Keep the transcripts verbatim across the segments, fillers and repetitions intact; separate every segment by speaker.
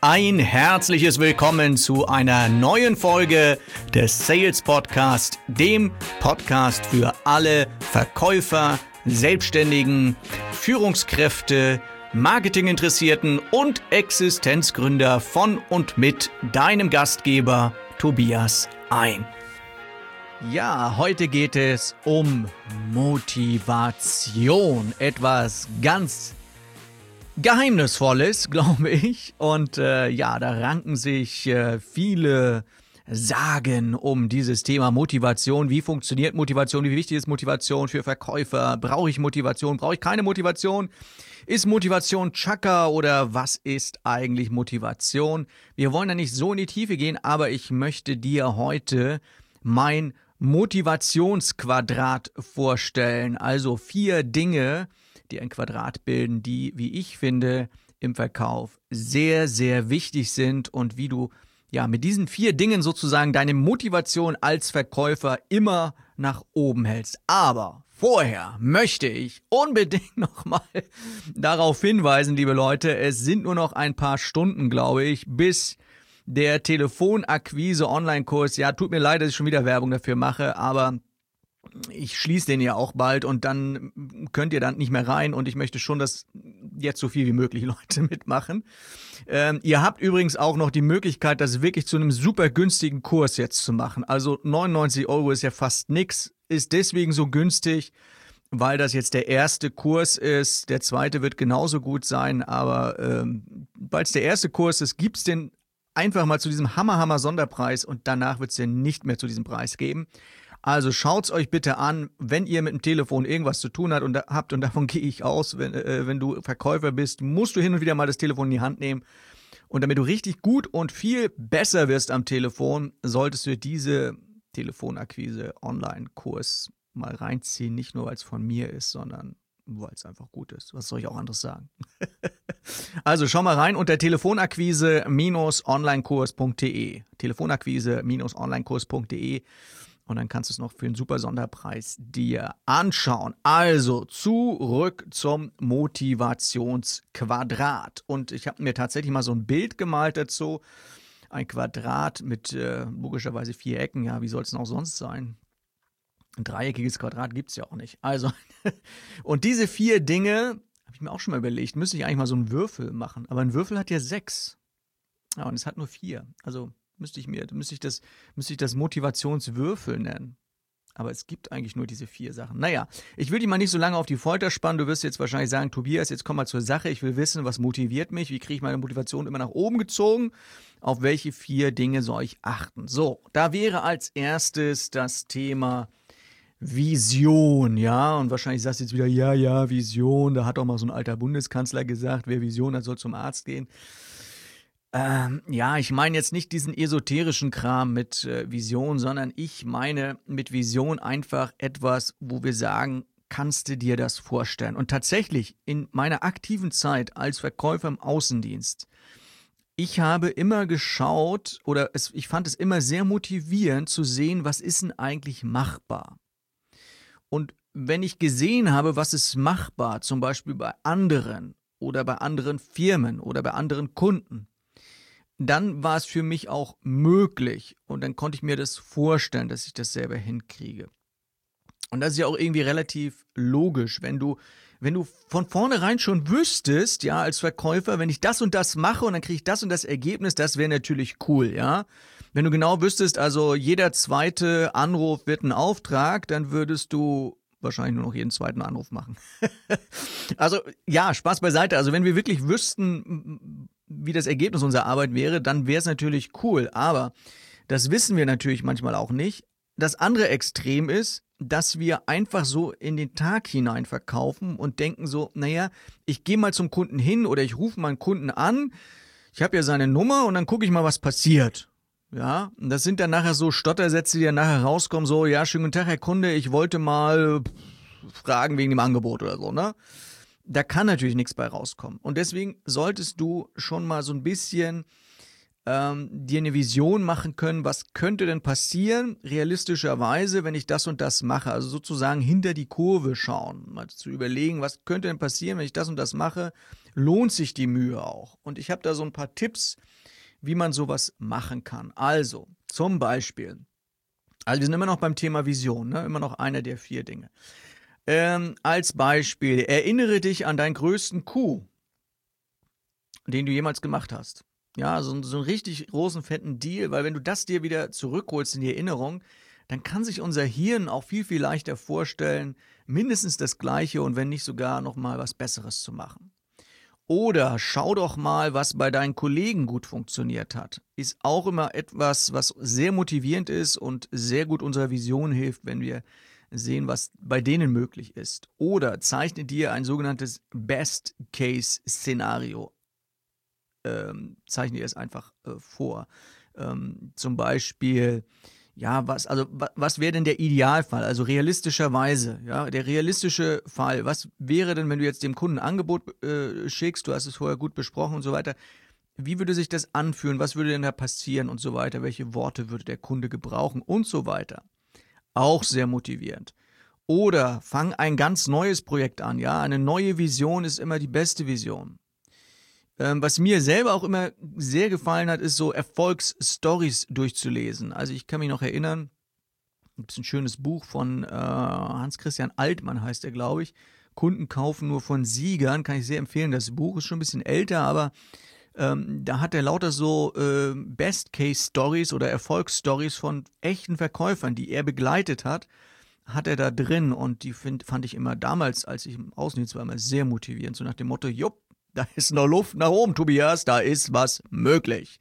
Speaker 1: Ein herzliches Willkommen zu einer neuen Folge des Sales Podcast, dem Podcast für alle Verkäufer, Selbstständigen, Führungskräfte, Marketinginteressierten und Existenzgründer von und mit deinem Gastgeber Tobias Ein. Ja, heute geht es um Motivation, etwas ganz Geheimnisvolles, glaube ich. Und äh, ja, da ranken sich äh, viele Sagen um dieses Thema Motivation. Wie funktioniert Motivation? Wie wichtig ist Motivation für Verkäufer? Brauche ich Motivation? Brauche ich keine Motivation? Ist Motivation Chaka oder was ist eigentlich Motivation? Wir wollen da nicht so in die Tiefe gehen, aber ich möchte dir heute mein Motivationsquadrat vorstellen. Also vier Dinge, die ein Quadrat bilden, die, wie ich finde, im Verkauf sehr, sehr wichtig sind und wie du ja mit diesen vier Dingen sozusagen deine Motivation als Verkäufer immer nach oben hältst. Aber vorher möchte ich unbedingt nochmal darauf hinweisen, liebe Leute, es sind nur noch ein paar Stunden, glaube ich, bis der Telefonakquise-Online-Kurs, ja, tut mir leid, dass ich schon wieder Werbung dafür mache, aber ich schließe den ja auch bald und dann könnt ihr dann nicht mehr rein und ich möchte schon, dass jetzt so viel wie möglich Leute mitmachen. Ähm, ihr habt übrigens auch noch die Möglichkeit, das wirklich zu einem super günstigen Kurs jetzt zu machen. Also neunundneunzig Euro ist ja fast nix, ist deswegen so günstig, weil das jetzt der erste Kurs ist. Der zweite wird genauso gut sein, aber ähm, weil es der erste Kurs ist, gibt's den einfach mal zu diesem Hammer-Hammer-Sonderpreis und danach wird es den nicht mehr zu diesem Preis geben. Also schaut's euch bitte an, wenn ihr mit dem Telefon irgendwas zu tun habt und, habt, und davon gehe ich aus, wenn, äh, wenn du Verkäufer bist, musst du hin und wieder mal das Telefon in die Hand nehmen. Und damit du richtig gut und viel besser wirst am Telefon, solltest du diese Telefonakquise-Online-Kurs mal reinziehen. Nicht nur, weil es von mir ist, sondern weil es einfach gut ist. Was soll ich auch anderes sagen? Also schau mal rein unter telefonakquise Onlinekurs punkt de. telefonakquise Onlinekurs punkt de. Und dann kannst du es noch für einen super Sonderpreis dir anschauen. Also zurück zum Motivationsquadrat. Und ich habe mir tatsächlich mal so ein Bild gemalt dazu. Ein Quadrat mit äh, logischerweise vier Ecken. Ja, wie soll es denn auch sonst sein? Ein dreieckiges Quadrat gibt es ja auch nicht. Also, und diese vier Dinge, habe ich mir auch schon mal überlegt, müsste ich eigentlich mal so einen Würfel machen. Aber ein Würfel hat ja sechs. Ja, und es hat nur vier. Also müsste ich mir, müsste ich das, müsste ich das Motivationswürfel nennen. Aber es gibt eigentlich nur diese vier Sachen. Naja, ich will dich mal nicht so lange auf die Folter spannen. Du wirst jetzt wahrscheinlich sagen, Tobias, jetzt komm mal zur Sache. Ich will wissen, was motiviert mich? Wie kriege ich meine Motivation immer nach oben gezogen? Auf welche vier Dinge soll ich achten? So, da wäre als erstes das Thema Vision, ja, und wahrscheinlich sagst du jetzt wieder, ja, ja, Vision, da hat doch mal so ein alter Bundeskanzler gesagt, wer Vision hat, soll zum Arzt gehen. Ähm, ja, ich meine jetzt nicht diesen esoterischen Kram mit äh, Vision, sondern ich meine mit Vision einfach etwas, wo wir sagen, kannst du dir das vorstellen? Und tatsächlich in meiner aktiven Zeit als Verkäufer im Außendienst, ich habe immer geschaut oder es, ich fand es immer sehr motivierend zu sehen, was ist denn eigentlich machbar? Und wenn ich gesehen habe, was ist machbar, zum Beispiel bei anderen oder bei anderen Firmen oder bei anderen Kunden, dann war es für mich auch möglich und dann konnte ich mir das vorstellen, dass ich das selber hinkriege. Und das ist ja auch irgendwie relativ logisch, wenn du, wenn du von vornherein schon wüsstest, ja, als Verkäufer, wenn ich das und das mache und dann kriege ich das und das Ergebnis, das wäre natürlich cool, ja. Wenn du genau wüsstest, also jeder zweite Anruf wird ein Auftrag, dann würdest du wahrscheinlich nur noch jeden zweiten Anruf machen. Also ja, Spaß beiseite. Also wenn wir wirklich wüssten, wie das Ergebnis unserer Arbeit wäre, dann wäre es natürlich cool. Aber das wissen wir natürlich manchmal auch nicht. Das andere Extrem ist, dass wir einfach so in den Tag hinein verkaufen und denken so, naja, ich gehe mal zum Kunden hin oder ich rufe meinen Kunden an, ich habe ja seine Nummer und dann gucke ich mal, was passiert. Ja, und das sind dann nachher so Stottersätze, die dann nachher rauskommen, so, ja, schönen guten Tag, Herr Kunde, ich wollte mal fragen wegen dem Angebot oder so, ne? Da kann natürlich nichts bei rauskommen. Und deswegen solltest du schon mal so ein bisschen ähm, dir eine Vision machen können, was könnte denn passieren, realistischerweise, wenn ich das und das mache. Also sozusagen hinter die Kurve schauen, mal zu überlegen, was könnte denn passieren, wenn ich das und das mache, lohnt sich die Mühe auch. Und ich habe da so ein paar Tipps, wie man sowas machen kann. Also, zum Beispiel, also wir sind immer noch beim Thema Vision, ne? Immer noch einer der vier Dinge. Ähm, als Beispiel, erinnere dich an deinen größten Coup, den du jemals gemacht hast. Ja, so, so einen richtig großen, fetten Deal, weil wenn du das dir wieder zurückholst in die Erinnerung, dann kann sich unser Hirn auch viel, viel leichter vorstellen, mindestens das Gleiche und wenn nicht sogar noch mal was Besseres zu machen. Oder schau doch mal, was bei deinen Kollegen gut funktioniert hat. Ist auch immer etwas, was sehr motivierend ist und sehr gut unserer Vision hilft, wenn wir sehen, was bei denen möglich ist. Oder zeichne dir ein sogenanntes Best-Case-Szenario. Ähm, zeichne dir es einfach äh, vor. Ähm, zum Beispiel, ja, was, also, was, was wäre denn der Idealfall? Also realistischerweise, ja, der realistische Fall. Was wäre denn, wenn du jetzt dem Kunden ein Angebot äh, schickst, du hast es vorher gut besprochen und so weiter. Wie würde sich das anfühlen? Was würde denn da passieren und so weiter? Welche Worte würde der Kunde gebrauchen und so weiter? Auch sehr motivierend. Oder fang ein ganz neues Projekt an, ja. Eine neue Vision ist immer die beste Vision. Ähm, was mir selber auch immer sehr gefallen hat, ist so Erfolgsstories durchzulesen. Also ich kann mich noch erinnern, gibt es ein schönes Buch von äh, Hans-Christian Altmann, heißt er, glaube ich. Kunden kaufen nur von Siegern, kann ich sehr empfehlen. Das Buch ist schon ein bisschen älter, aber ähm, da hat er lauter so äh, Best-Case-Stories oder Erfolgsstories von echten Verkäufern, die er begleitet hat, hat er da drin. Und die find, fand ich immer damals, als ich im Außendienst war, immer sehr motivierend. So nach dem Motto, jupp, da ist noch Luft nach oben, Tobias, da ist was möglich.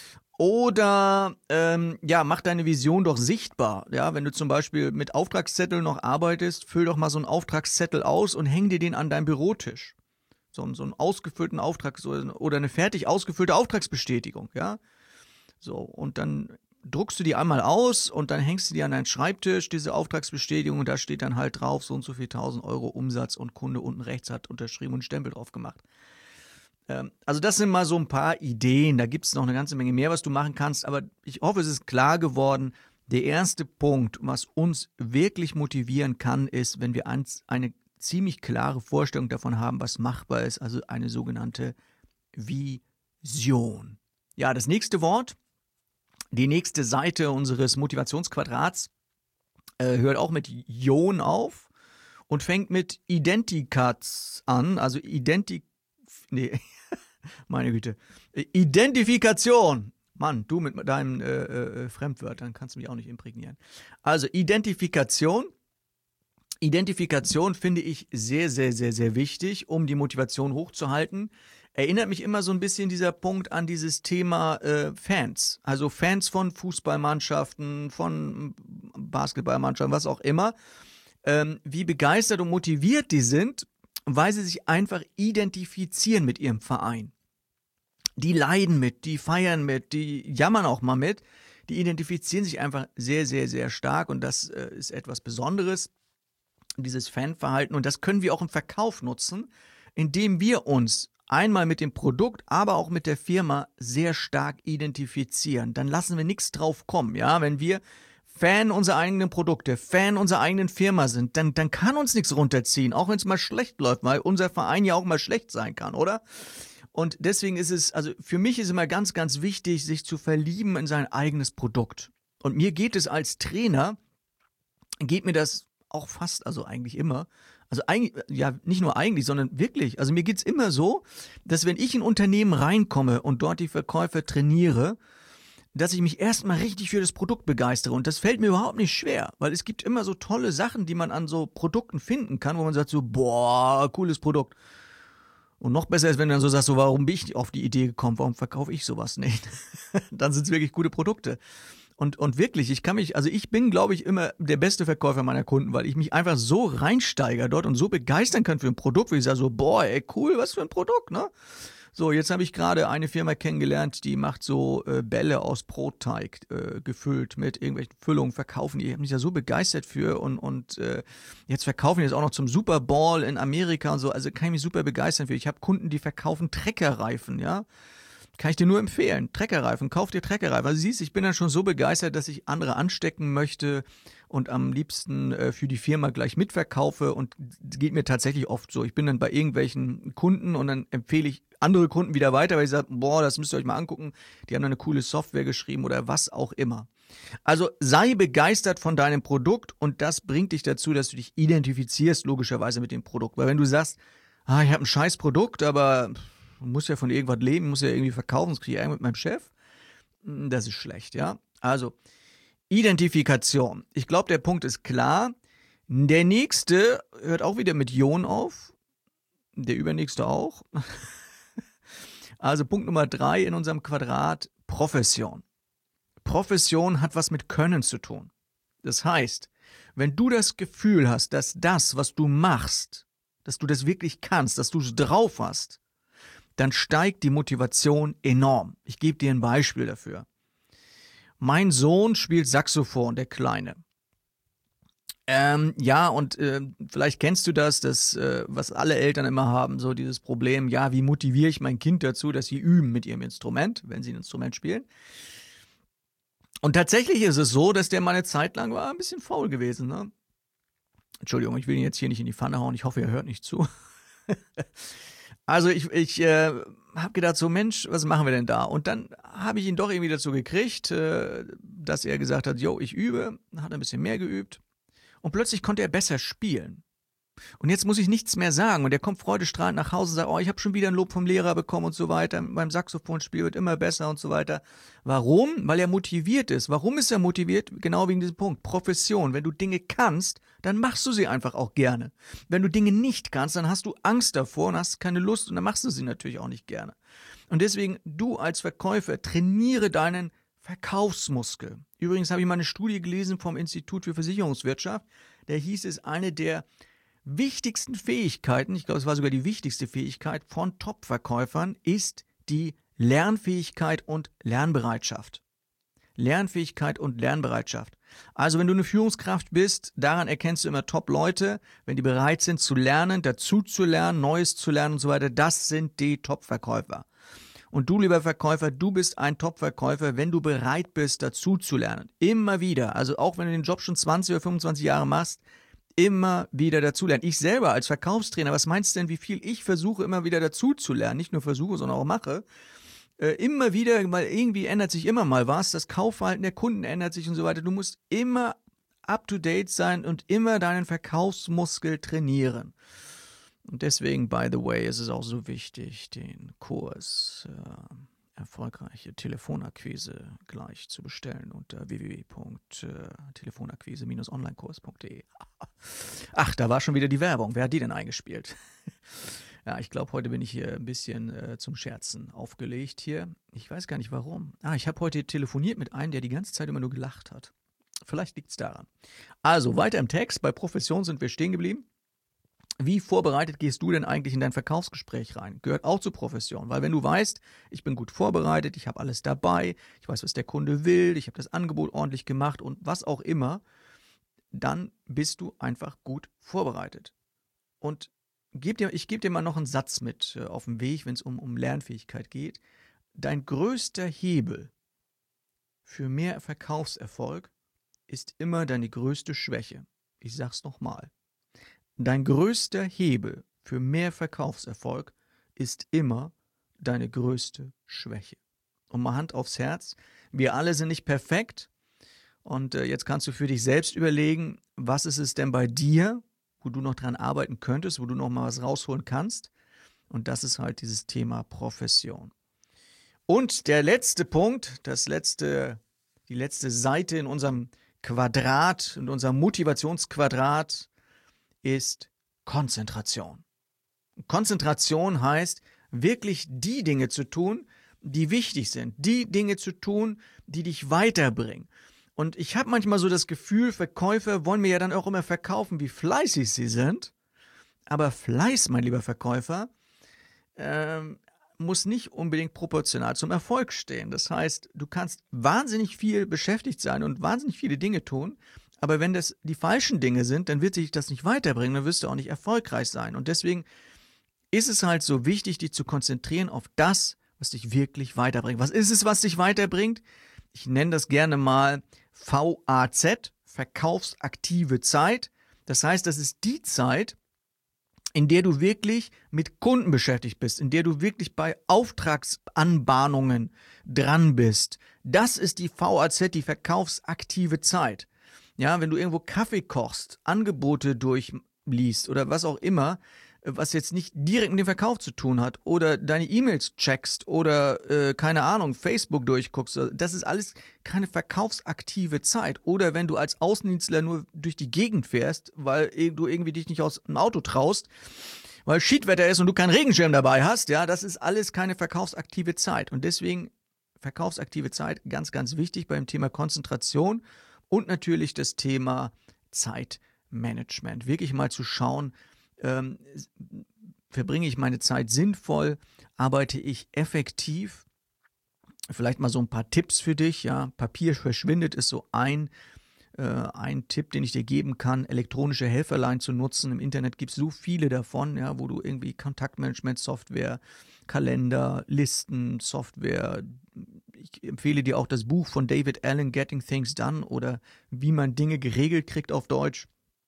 Speaker 1: Oder, ähm, ja, mach deine Vision doch sichtbar. Ja, wenn du zum Beispiel mit Auftragszetteln noch arbeitest, füll doch mal so einen Auftragszettel aus und häng dir den an deinem Bürotisch. So, so einen ausgefüllten Auftrag so, oder eine fertig ausgefüllte Auftragsbestätigung, ja. So, und dann druckst du die einmal aus und dann hängst du die an deinen Schreibtisch, diese Auftragsbestätigung, und da steht dann halt drauf, so und so viel tausend Euro Umsatz und Kunde unten rechts hat unterschrieben und einen Stempel drauf gemacht. Also das sind mal so ein paar Ideen, da gibt es noch eine ganze Menge mehr, was du machen kannst, aber ich hoffe, es ist klar geworden, der erste Punkt, was uns wirklich motivieren kann, ist, wenn wir eine ziemlich klare Vorstellung davon haben, was machbar ist, also eine sogenannte Vision. Ja, das nächste Wort, die nächste Seite unseres Motivationsquadrats äh, hört auch mit Ion auf und fängt mit Identikats an, also Identik... Nee, meine Güte. Identifikation. Mann, du mit deinen äh, äh, Fremdwörtern kannst du mich auch nicht imprägnieren. Also Identifikation. Identifikation finde ich sehr, sehr, sehr, sehr wichtig, um die Motivation hochzuhalten. Erinnert mich immer so ein bisschen dieser Punkt an dieses Thema äh, Fans. Also Fans von Fußballmannschaften, von Basketballmannschaften, was auch immer. Ähm, wie begeistert und motiviert die sind, weil sie sich einfach identifizieren mit ihrem Verein. Die leiden mit, die feiern mit, die jammern auch mal mit. Die identifizieren sich einfach sehr, sehr, sehr stark und das äh, ist etwas Besonderes, dieses Fanverhalten. Und das können wir auch im Verkauf nutzen, indem wir uns einmal mit dem Produkt, aber auch mit der Firma sehr stark identifizieren. Dann lassen wir nichts drauf kommen. Ja, wenn wir Fan unserer eigenen Produkte, Fan unserer eigenen Firma sind, dann, dann kann uns nichts runterziehen, auch wenn es mal schlecht läuft, weil unser Verein ja auch mal schlecht sein kann, oder? Und deswegen ist es, also für mich ist immer ganz, ganz wichtig, sich zu verlieben in sein eigenes Produkt. Und mir geht es als Trainer, geht mir das auch fast, also eigentlich immer, also eigentlich, ja, nicht nur eigentlich, sondern wirklich, also mir geht es immer so, dass wenn ich in ein Unternehmen reinkomme und dort die Verkäufer trainiere, dass ich mich erstmal richtig für das Produkt begeistere. Und das fällt mir überhaupt nicht schwer, weil es gibt immer so tolle Sachen, die man an so Produkten finden kann, wo man sagt so, boah, cooles Produkt. Und noch besser ist, wenn du dann so sagst, so, warum bin ich auf die Idee gekommen, warum verkaufe ich sowas nicht? Dann sind es wirklich gute Produkte. Und, und wirklich, ich kann mich, also ich bin, glaube ich, immer der beste Verkäufer meiner Kunden, weil ich mich einfach so reinsteigere dort und so begeistern kann für ein Produkt, wie ich sage so, boah, ey, cool, was für ein Produkt, ne? So, jetzt habe ich gerade eine Firma kennengelernt, die macht so äh, Bälle aus Brotteig äh, gefüllt mit irgendwelchen Füllungen, verkaufen die. Ich habe mich da so begeistert für und, und äh, jetzt verkaufen die das auch noch zum Super Bowl in Amerika und so. Also kann ich mich super begeistern für. Ich habe Kunden, die verkaufen Treckerreifen, ja. Kann ich dir nur empfehlen. Treckerreifen, kauf dir Treckerreifen. Also siehst, ich bin dann schon so begeistert, dass ich andere anstecken möchte und am liebsten äh, für die Firma gleich mitverkaufe, und geht mir tatsächlich oft so. Ich bin dann bei irgendwelchen Kunden und dann empfehle ich andere Kunden wieder weiter, weil ich sage, boah, das müsst ihr euch mal angucken. Die haben eine coole Software geschrieben oder was auch immer. Also sei begeistert von deinem Produkt, und das bringt dich dazu, dass du dich identifizierst logischerweise mit dem Produkt. Weil wenn du sagst, ah, ich habe ein scheiß Produkt, aber muss ja von irgendwas leben, muss ja irgendwie verkaufen, das kriege ich Ärger mit meinem Chef. Das ist schlecht, ja. Also, Identifikation. Ich glaube, der Punkt ist klar. Der nächste hört auch wieder mit Jon auf. Der übernächste auch. Also Punkt Nummer drei in unserem Quadrat, Profession. Profession hat was mit Können zu tun. Das heißt, wenn du das Gefühl hast, dass das, was du machst, dass du das wirklich kannst, dass du es drauf hast, dann steigt die Motivation enorm. Ich gebe dir ein Beispiel dafür. Mein Sohn spielt Saxophon, der Kleine. Ähm, ja, und äh, vielleicht kennst du das, das äh, was alle Eltern immer haben, so dieses Problem, ja, wie motiviere ich mein Kind dazu, dass sie üben mit ihrem Instrument, wenn sie ein Instrument spielen. Und tatsächlich ist es so, dass der mal eine Zeit lang war ein bisschen faul gewesen, ne? Entschuldigung, ich will ihn jetzt hier nicht in die Pfanne hauen, ich hoffe, er hört nicht zu. Also ich, ich äh, habe gedacht, so Mensch, was machen wir denn da? Und dann habe ich ihn doch irgendwie dazu gekriegt, äh, dass er gesagt hat, jo, ich übe, hat ein bisschen mehr geübt. Und plötzlich konnte er besser spielen. Und jetzt muss ich nichts mehr sagen. Und er kommt freudestrahlend nach Hause und sagt, oh, ich habe schon wieder ein Lob vom Lehrer bekommen und so weiter. Beim Saxophonspiel wird immer besser und so weiter. Warum? Weil er motiviert ist. Warum ist er motiviert? Genau wegen diesem Punkt. Profession. Wenn du Dinge kannst, dann machst du sie einfach auch gerne. Wenn du Dinge nicht kannst, dann hast du Angst davor und hast keine Lust und dann machst du sie natürlich auch nicht gerne. Und deswegen, du als Verkäufer, trainiere deinen Verkaufsmuskel. Übrigens habe ich mal eine Studie gelesen vom Institut für Versicherungswirtschaft. Da hieß es, eine der wichtigsten Fähigkeiten, ich glaube, es war sogar die wichtigste Fähigkeit von Top-Verkäufern, ist die Lernfähigkeit und Lernbereitschaft. Lernfähigkeit und Lernbereitschaft. Also wenn du eine Führungskraft bist, daran erkennst du immer Top-Leute, wenn die bereit sind zu lernen, dazu zu lernen, Neues zu lernen und so weiter, das sind die Top-Verkäufer. Und du, lieber Verkäufer, du bist ein Top-Verkäufer, wenn du bereit bist, dazu zu lernen. Immer wieder, also auch wenn du den Job schon zwanzig oder fünfundzwanzig Jahre machst, immer wieder dazulernen. Ich selber als Verkaufstrainer, was meinst du denn, wie viel ich versuche, immer wieder dazuzulernen? Nicht nur versuche, sondern auch mache. Äh, immer wieder, weil irgendwie ändert sich immer mal was. Das Kaufverhalten der Kunden ändert sich und so weiter. Du musst immer up-to-date sein und immer deinen Verkaufsmuskel trainieren. Und deswegen, by the way, ist es auch so wichtig, den Kurs äh, erfolgreiche Telefonakquise gleich zu bestellen unter w w w punkt telefonakquise Bindestrich onlinekurs punkt de. Ach, da war schon wieder die Werbung. Wer hat die denn eingespielt? Ja, ich glaube, heute bin ich hier ein bisschen äh, zum Scherzen aufgelegt hier. Ich weiß gar nicht warum. Ah, ich habe heute telefoniert mit einem, der die ganze Zeit immer nur gelacht hat. Vielleicht liegt es daran. Also, weiter im Text. Bei Profession sind wir stehen geblieben. Wie vorbereitet gehst du denn eigentlich in dein Verkaufsgespräch rein? Gehört auch zur Profession, weil wenn du weißt, ich bin gut vorbereitet, ich habe alles dabei, ich weiß, was der Kunde will, ich habe das Angebot ordentlich gemacht und was auch immer, dann bist du einfach gut vorbereitet. Und geb dir, ich gebe dir mal noch einen Satz mit äh, auf dem Weg, wenn es um, um Lernfähigkeit geht. Dein größter Hebel für mehr Verkaufserfolg ist immer deine größte Schwäche. Ich sag's nochmal. Dein größter Hebel für mehr Verkaufserfolg ist immer deine größte Schwäche. Und mal Hand aufs Herz, wir alle sind nicht perfekt. Und äh, jetzt kannst du für dich selbst überlegen, was ist es denn bei dir, wo du noch dran arbeiten könntest, wo du noch mal was rausholen kannst. Und das ist halt dieses Thema Profession. Und der letzte Punkt, das letzte, die letzte Seite in unserem Quadrat, in unserem Motivationsquadrat, ist Konzentration. Konzentration heißt, wirklich die Dinge zu tun, die wichtig sind, die Dinge zu tun, die dich weiterbringen. Und ich habe manchmal so das Gefühl, Verkäufer wollen mir ja dann auch immer verkaufen, wie fleißig sie sind. Aber Fleiß, mein lieber Verkäufer, ähm, muss nicht unbedingt proportional zum Erfolg stehen. Das heißt, du kannst wahnsinnig viel beschäftigt sein und wahnsinnig viele Dinge tun, aber wenn das die falschen Dinge sind, dann wird sich das nicht weiterbringen, dann wirst du auch nicht erfolgreich sein. Und deswegen ist es halt so wichtig, dich zu konzentrieren auf das, was dich wirklich weiterbringt. Was ist es, was dich weiterbringt? Ich nenne das gerne mal V A Z, verkaufsaktive Zeit. Das heißt, das ist die Zeit, in der du wirklich mit Kunden beschäftigt bist, in der du wirklich bei Auftragsanbahnungen dran bist. Das ist die V A Z, die verkaufsaktive Zeit. Ja, wenn du irgendwo Kaffee kochst, Angebote durchliest oder was auch immer, was jetzt nicht direkt mit dem Verkauf zu tun hat, oder deine E-Mails checkst oder, äh, keine Ahnung, Facebook durchguckst, das ist alles keine verkaufsaktive Zeit. Oder wenn du als Außendienstler nur durch die Gegend fährst, weil du irgendwie dich nicht aus dem Auto traust, weil Schiedwetter ist und du keinen Regenschirm dabei hast, ja, das ist alles keine verkaufsaktive Zeit. Und deswegen verkaufsaktive Zeit ganz, ganz wichtig beim Thema Konzentration und natürlich das Thema Zeitmanagement. Wirklich mal zu schauen, Ähm, verbringe ich meine Zeit sinnvoll, arbeite ich effektiv? Vielleicht mal so ein paar Tipps für dich, ja, Papier verschwindet ist so ein, äh, ein Tipp, den ich dir geben kann, elektronische Helferlein zu nutzen. Im Internet gibt es so viele davon, ja, wo du irgendwie Kontaktmanagement-Software, Kalender, Listen, Software, ich empfehle dir auch das Buch von David Allen, Getting Things Done, oder wie man Dinge geregelt kriegt auf Deutsch.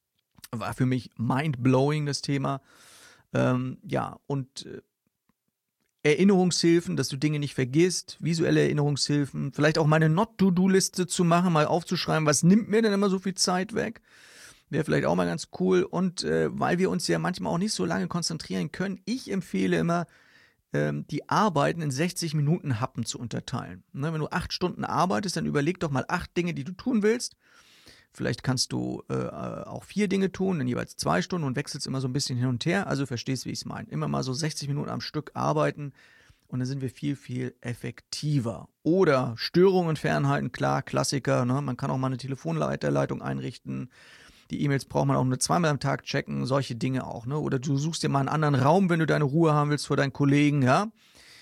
Speaker 1: War für mich mind-blowing, das Thema. Ähm, ja, und äh, Erinnerungshilfen, dass du Dinge nicht vergisst, visuelle Erinnerungshilfen, vielleicht auch mal eine Not-to-Do-Liste zu machen, mal aufzuschreiben, was nimmt mir denn immer so viel Zeit weg? Wäre vielleicht auch mal ganz cool. Und äh, weil wir uns ja manchmal auch nicht so lange konzentrieren können, ich empfehle immer, ähm, die Arbeiten in sechzig Minuten Happen zu unterteilen. Ne, wenn du acht Stunden arbeitest, dann überleg doch mal acht Dinge, die du tun willst. Vielleicht kannst du äh, auch vier Dinge tun, in jeweils zwei Stunden und wechselst immer so ein bisschen hin und her. Also verstehst, wie ich es meine. Immer mal so sechzig Minuten am Stück arbeiten und dann sind wir viel, viel effektiver. Oder Störungen fernhalten, klar, Klassiker. Ne? Man kann auch mal eine Telefonleiterleitung einrichten. Die E-Mails braucht man auch nur zweimal am Tag checken, solche Dinge auch. Ne? Oder du suchst dir mal einen anderen Raum, wenn du deine Ruhe haben willst vor deinen Kollegen. Ja?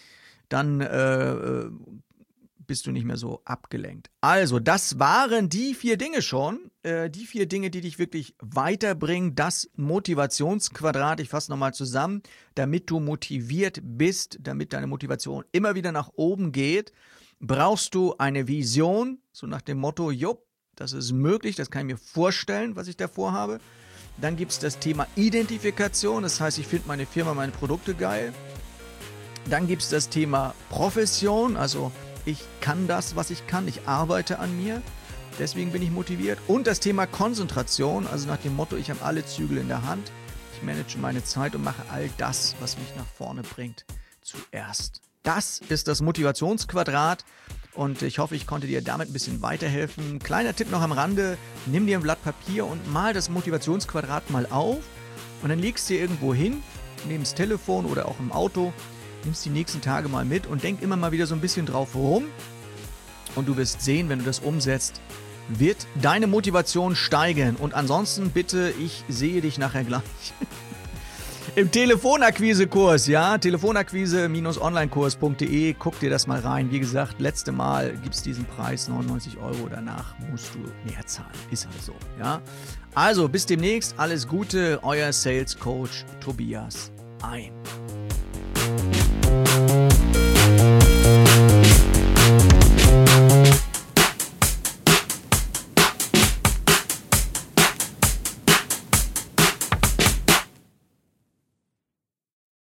Speaker 1: Dann äh, bist du nicht mehr so abgelenkt. Also, das waren die vier Dinge schon. Äh, die vier Dinge, die dich wirklich weiterbringen. Das Motivationsquadrat, ich fasse nochmal zusammen, damit du motiviert bist, damit deine Motivation immer wieder nach oben geht, brauchst du eine Vision, so nach dem Motto, jupp, das ist möglich, das kann ich mir vorstellen, was ich da vorhabe. Dann gibt es das Thema Identifikation, das heißt, ich finde meine Firma, meine Produkte geil. Dann gibt es das Thema Profession, also ich kann das, was ich kann, ich arbeite an mir, deswegen bin ich motiviert. Und das Thema Konzentration, also nach dem Motto, ich habe alle Zügel in der Hand, ich manage meine Zeit und mache all das, was mich nach vorne bringt, zuerst. Das ist das Motivationsquadrat und ich hoffe, ich konnte dir damit ein bisschen weiterhelfen. Kleiner Tipp noch am Rande, nimm dir ein Blatt Papier und mal das Motivationsquadrat mal auf und dann legst du dir irgendwo hin, neben das Telefon oder auch im Auto, nimmst die nächsten Tage mal mit und denk immer mal wieder so ein bisschen drauf rum und du wirst sehen, wenn du das umsetzt, wird deine Motivation steigen. Und ansonsten bitte, ich sehe dich nachher gleich im Telefonakquise-Kurs, ja, telefonakquise Bindestrich onlinekurs punkt de, guck dir das mal rein. Wie gesagt, letzte Mal gibt es diesen Preis, neunundneunzig Euro, danach musst du mehr zahlen, ist halt so, ja. Also, bis demnächst, alles Gute, euer Sales Coach Tobias Ein.